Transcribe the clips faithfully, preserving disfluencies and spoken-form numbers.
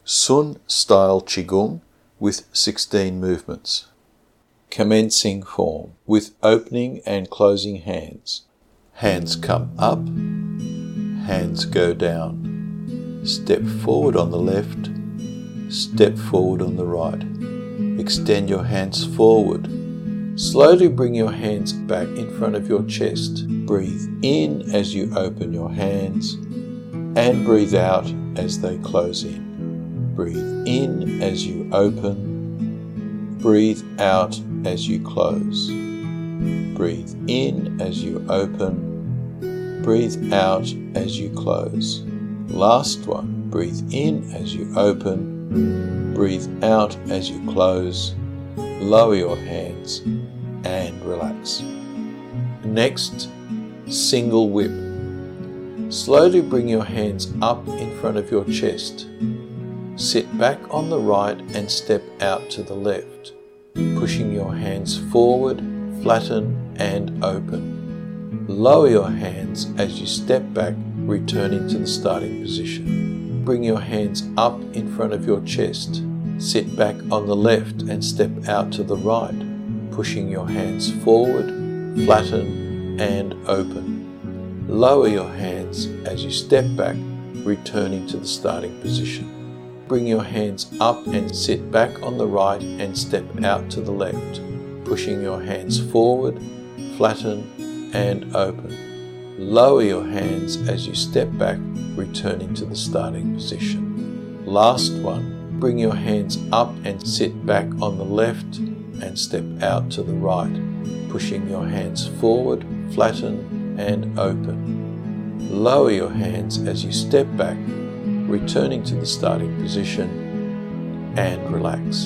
Sun style Qigong with sixteen movements. Commencing form with opening and closing hands. Hands come up, hands go down. Step forward on the left, step forward on the right. Extend your hands forward. Slowly bring your hands back in front of your chest. Breathe in as you open your hands and breathe out as they close in. Breathe in as you open. Breathe out as you close. Breathe in as you open. Breathe out as you close. Last one. Breathe in as you open. Breathe out as you close. Lower your hands and relax. Next, single whip. Slowly bring your hands up in front of your chest. Sit back on the right and step out to the left, pushing your hands forward, flatten and open. Lower your hands as you step back, returning to the starting position. Bring your hands up in front of your chest. Sit back on the left and step out to the right, pushing your hands forward, flatten and open. Lower your hands as you step back, returning to the starting position. Bring your hands up and sit back on the right and step out to the left, pushing your hands forward, flatten and open. Lower your hands as you step back, returning to the starting position. Last one, bring your hands up and sit back on the left and step out to the right, pushing your hands forward, flatten and open. Lower your hands as you step back, returning to the starting position and relax.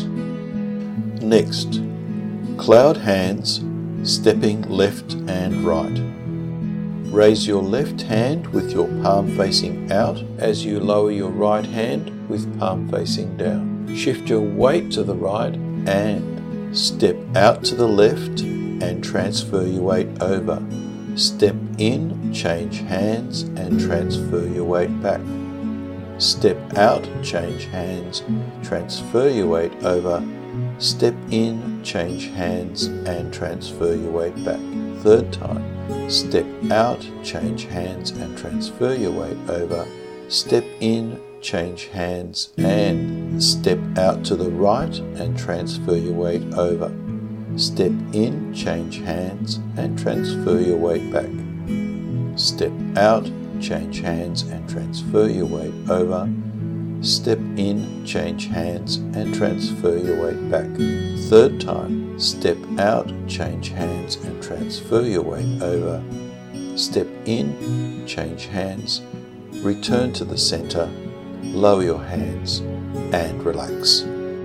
Next, cloud hands, stepping left and right. Raise your left hand with your palm facing out as you lower your right hand with palm facing down. Shift your weight to the right and step out to the left and transfer your weight over. Step in, change hands and transfer your weight back. Step out, change hands, transfer your weight over. Step in, change hands and transfer your weight back. Third time, step out, change hands and transfer your weight over. Step in, change hands and step out to the right and transfer your weight over. Step in, change hands and transfer your weight back. Step out, change hands and transfer your weight over. Step in, change hands and transfer your weight back. Third time, step out, change hands and transfer your weight over. Step in, change hands, return to the center, lower your hands and relax.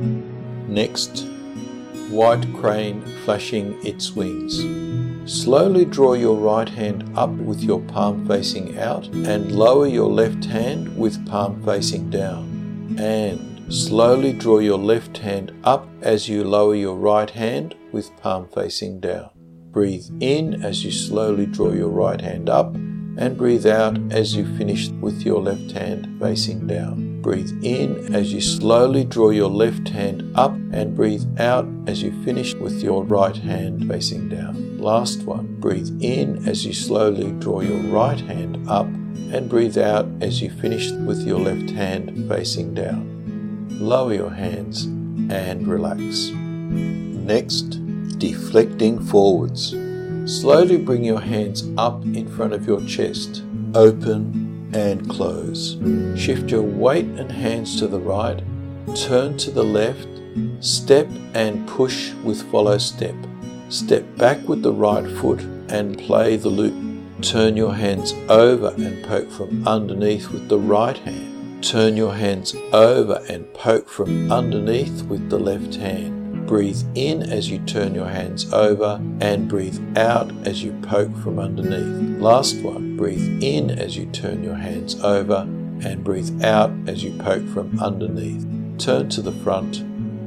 Next, white crane flashing its wings. Slowly draw your right hand up with your palm facing out and lower your left hand with palm facing down. And slowly draw your left hand up as you lower your right hand with palm facing down. Breathe in as you slowly draw your right hand up and breathe out as you finish with your left hand facing down. Breathe in as you slowly draw your left hand up and breathe out as you finish with your right hand facing down. Last one. Breathe in as you slowly draw your right hand up and breathe out as you finish with your left hand facing down. Lower your hands and relax. Next, deflecting forwards. Slowly bring your hands up in front of your chest. Open and close. Shift your weight and hands to the right. Turn to the left. Step and push with follow step. Step back with the right foot and play the loop. Turn your hands over and poke from underneath with the right hand. Turn your hands over and poke from underneath with the left hand. Breathe in as you turn your hands over and breathe out as you poke from underneath. Last one. Breathe in as you turn your hands over and breathe out as you poke from underneath. Turn to the front,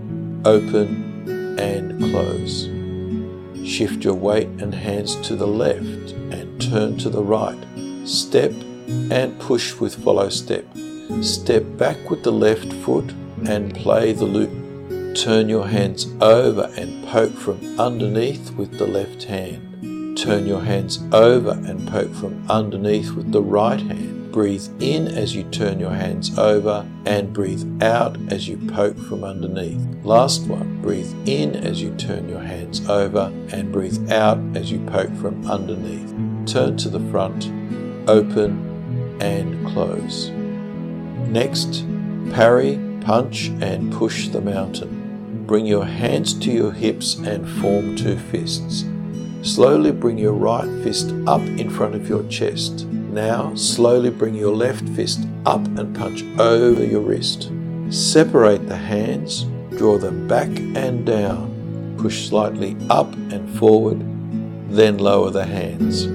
open and close. Shift your weight and hands to the left and turn to the right. Step and push with follow step. Step back with the left foot and play the loop. Turn your hands over and poke from underneath with the left hand. Turn your hands over and poke from underneath with the right hand. Breathe in as you turn your hands over and breathe out as you poke from underneath. Last one. Breathe in as you turn your hands over and breathe out as you poke from underneath. Turn to the front, open and close. Next, parry, punch and push the mountain. Bring your hands to your hips and form two fists. Slowly bring your right fist up in front of your chest. Now, slowly bring your left fist up and punch over your wrist. Separate the hands, draw them back and down. Push slightly up and forward, then lower the hands.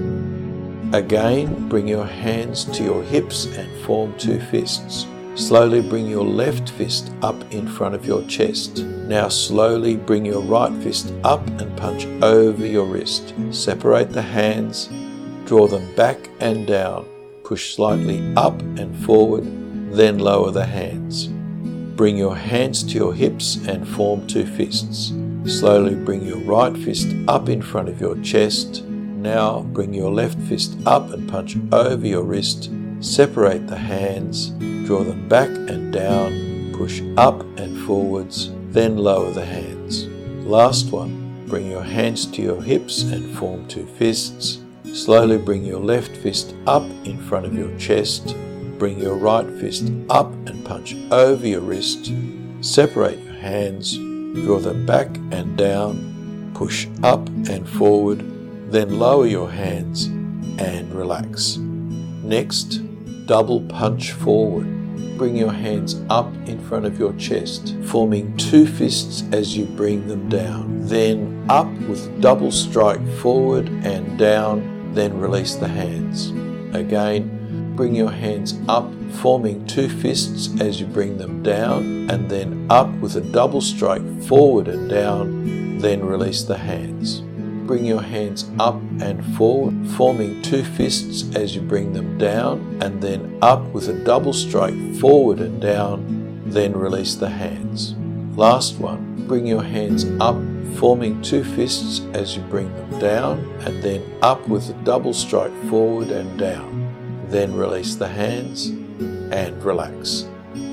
Again, bring your hands to your hips and form two fists. Slowly bring your left fist up in front of your chest. Now slowly bring your right fist up and punch over your wrist. Separate the hands, draw them back and down. Push slightly up and forward, then lower the hands. Bring your hands to your hips and form two fists. Slowly bring your right fist up in front of your chest. Now bring your left fist up and punch over your wrist. Separate the hands, draw them back and down, push up and forwards, then lower the hands. Last one, bring your hands to your hips and form two fists. Slowly bring your left fist up in front of your chest. Bring your right fist up and punch over your wrist. Separate your hands, draw them back and down, push up and forward, then lower your hands and relax. Next, double punch forward. Bring your hands up in front of your chest, forming two fists as you bring them down. Then up with double strike forward and down, then release the hands. Again, bring your hands up, forming two fists as you bring them down, and then up with a double strike forward and down, then release the hands. Bring your hands up and forward, forming two fists as you bring them down, and then up with a double strike forward and down, then release the hands. Last one, bring your hands up, forming two fists as you bring them down, and then up with a double strike forward and down, then release the hands and relax.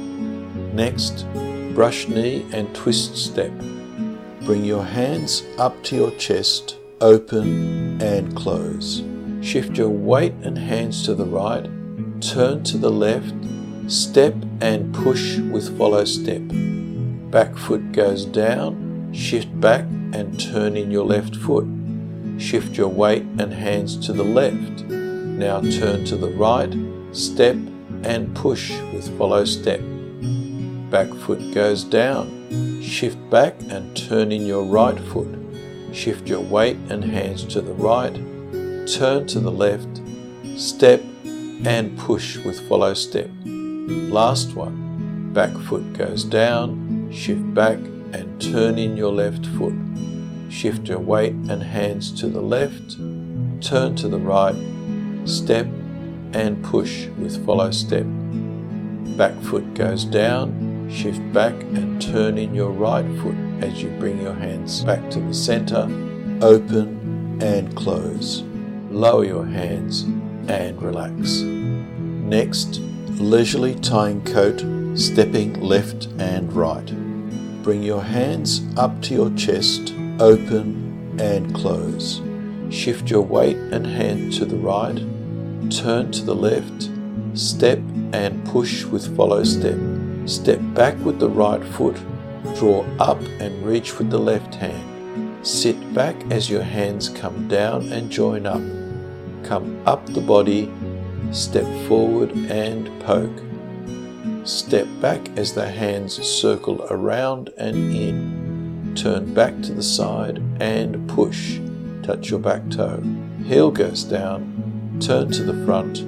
Next, brush knee and twist step. Bring your hands up to your chest, open and close. Shift your weight and hands to the right, turn to the left, step and push with follow step. Back foot goes down, shift back and turn in your left foot. Shift your weight and hands to the left. Now turn to the right, step and push with follow step. Back foot goes down, shift back and turn in your right foot. Shift your weight and hands to the right, turn to the left, step and push with follow step. Last one, back foot goes down, shift back and turn in your left foot. Shift your weight and hands to the left, turn to the right, step and push with follow step. Back foot goes down, shift back and turn in your right foot as you bring your hands back to the center, open and close. Lower your hands and relax. Next, leisurely tying coat, stepping left and right. Bring your hands up to your chest, open and close. Shift your weight and hand to the right, turn to the left, step and push with follow step. Step back with the right foot, draw up and reach with the left hand. Sit back as your hands come down and join up. Come up the body, step forward and poke. Step back as the hands circle around and in. Turn back to the side and push. Touch your back toe. Heel goes down, turn to the front,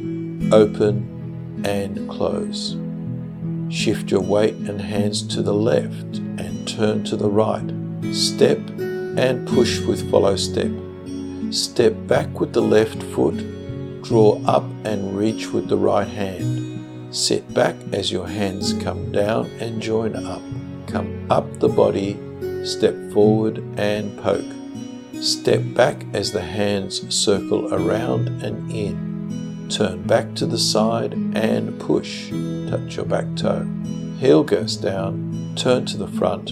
open and close. Shift your weight and hands to the left and turn to the right. Step and push with follow step. Step back with the left foot, draw up and reach with the right hand. Sit back as your hands come down and join up. Come up the body, step forward and poke. Step back as the hands circle around and in. Turn back to the side and push. Touch your back toe. Heel goes down, turn to the front,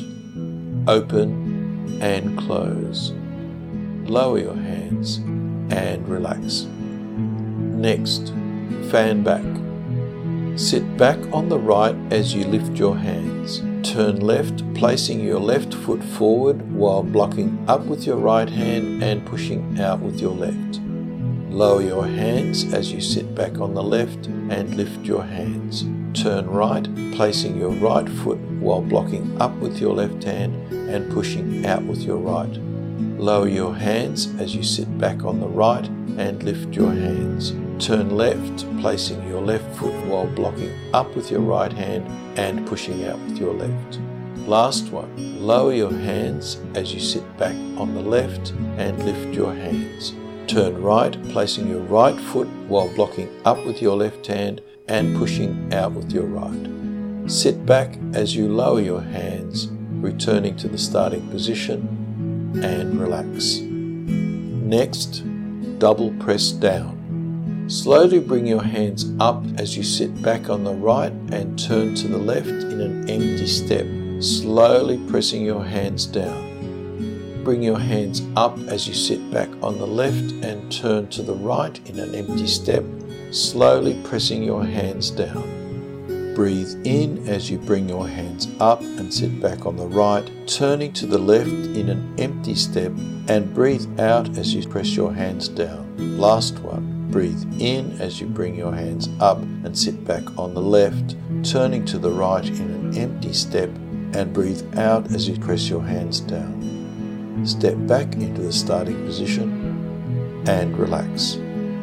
open and close. Lower your hands and relax. Next, fan back. Sit back on the right as you lift your hands. Turn left, placing your left foot forward while blocking up with your right hand and pushing out with your left. Lower your hands as you sit back on the left and lift your hands. Turn right, placing your right foot while blocking up with your left hand and pushing out with your right. Lower your hands as you sit back on the right and lift your hands. Turn left, placing your left foot while blocking up with your right hand and pushing out with your left. Last one, lower your hands as you sit back on the left and lift your hands. Turn right, placing your right foot while blocking up with your left hand and pushing out with your right. Sit back as you lower your hands, returning to the starting position and relax. Next, double press down. Slowly bring your hands up as you sit back on the right and turn to the left in an empty step, slowly pressing your hands down. Bring your hands up as you sit back on the left and turn to the right in an empty step, slowly pressing your hands down. Breathe in as you bring your hands up and sit back on the right, turning to the left in an empty step, and breathe out as you press your hands down. Last one. Breathe in as you bring your hands up and sit back on the left, turning to the right in an empty step, and breathe out as you press your hands down. Step back into the starting position and relax.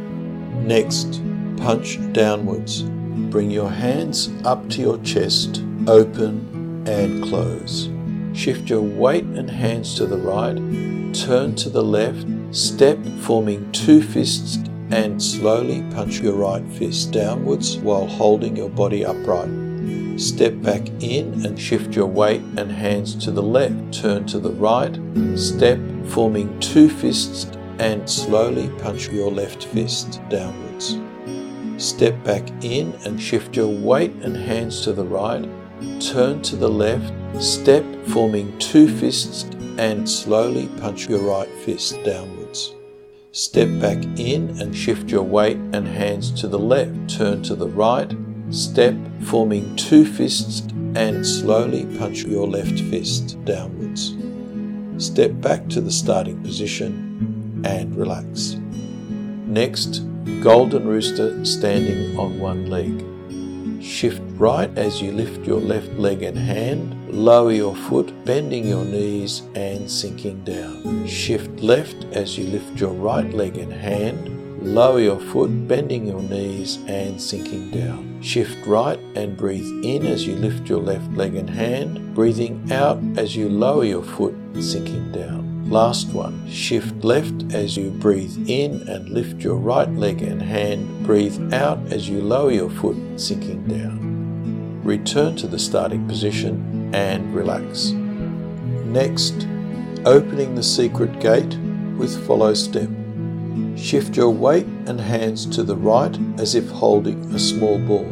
Next, punch downwards. Bring your hands up to your chest, open and close. Shift your weight and hands to the right, turn to the left, step forming two fists, and slowly punch your right fist downwards while holding your body upright. Step back in and shift your weight and hands to the left. Turn to the right, step, forming two fists, and slowly punch your left fist downwards. Step back in and shift your weight and hands to the right. Turn to the left, step, forming two fists, and slowly punch your right fist downwards. Step back in and shift your weight and hands to the left. Turn to the right, step, forming two fists, and slowly punch your left fist downwards. Step back to the starting position and relax. Next, Golden Rooster standing on one leg. Shift right as you lift your left leg and hand, lower your foot, bending your knees and sinking down. Shift left as you lift your right leg and hand, lower your foot, bending your knees and sinking down. Shift right and breathe in as you lift your left leg and hand, breathing out as you lower your foot, sinking down. Last one, shift left as you breathe in and lift your right leg and hand, breathe out as you lower your foot, sinking down. Return to the starting position and relax. Next, opening the secret gate with follow step. Shift your weight and hands to the right as if holding a small ball,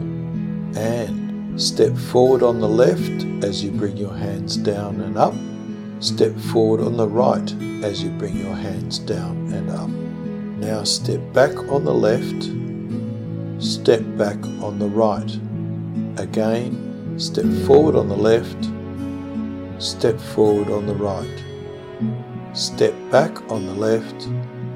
and step forward on the left as you bring your hands down and up. Step forward on the right as you bring your hands down and up. Now step back on the left, step back on the right. Again, step forward on the left, step forward on the right. Step back on the left,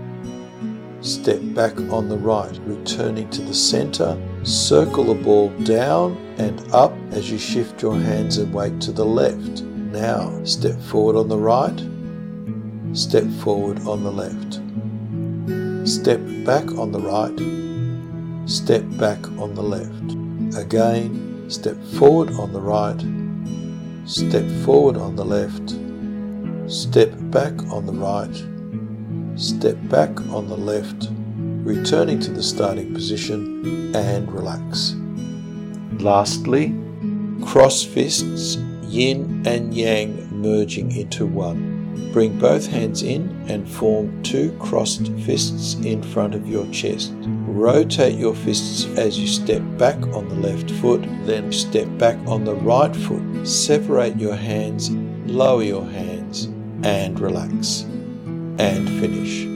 step back on the right, returning to the center. Circle the ball down and up as you shift your hands and weight to the left. Now, step forward on the right, step forward on the left. Step back on the right, step back on the left. Again, step forward on the right, step forward on the left. Step back on the right, step back on the left, returning to the starting position and relax. Lastly, cross fists, yin and yang merging into one. Bring both hands in and form two crossed fists in front of your chest. Rotate your fists as you step back on the left foot, then step back on the right foot. Separate your hands, lower your hands, and relax. And finish.